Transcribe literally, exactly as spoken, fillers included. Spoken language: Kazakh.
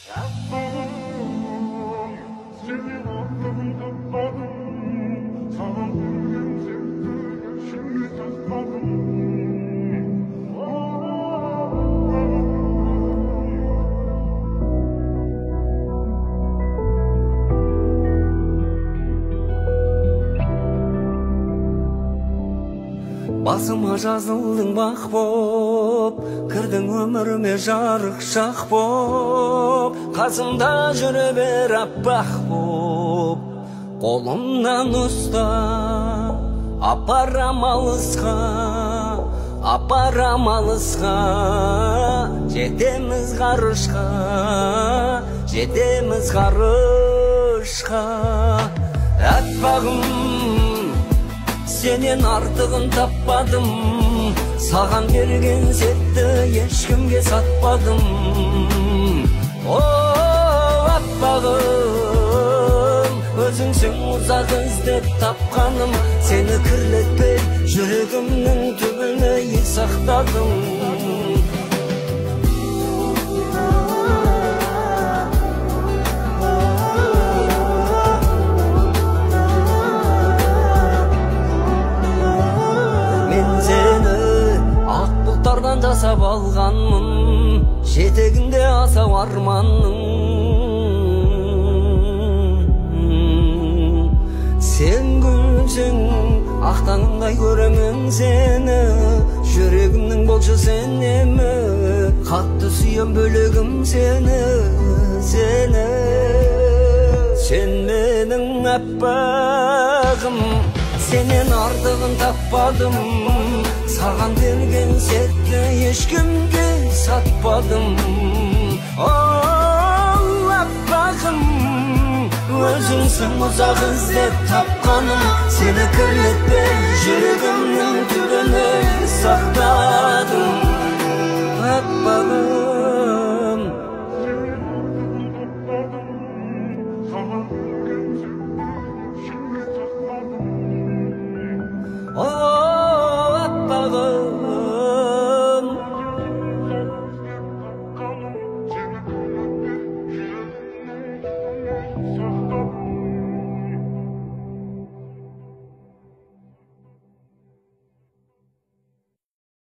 Басыма жазылдың бақ боп, кірдің өміріме жарық шақ боп, қасымда жүре бер аппақ боп, қолымнан ұста, апарам алысқа, апарам алысқа, жетеміз ғарышқа, жетеміз ғарышқа. Әппағым, сенен артығын таппадым, саған берген сәтті ешкімге сатпадым. О, аппағым, өзіңсің ұзақ іздеп тапқаным, сені кірлетпей жүрегімнің түбіне сақтадым. Жасап алғанмын, жетегінде асау арманның. Сен күлсең, ақтаңындай көремін сені, жүрегімнің болшы сенемі, қатты сүйем бөлегім сені, сені. Сен менің әппағым, сенен артығын таппадым, саған берген сәтті ешкімге сатпадым. О, аппағым, өзіңсің ұзақ іздеп тапқаным, сені кірлетпей жүрегімнің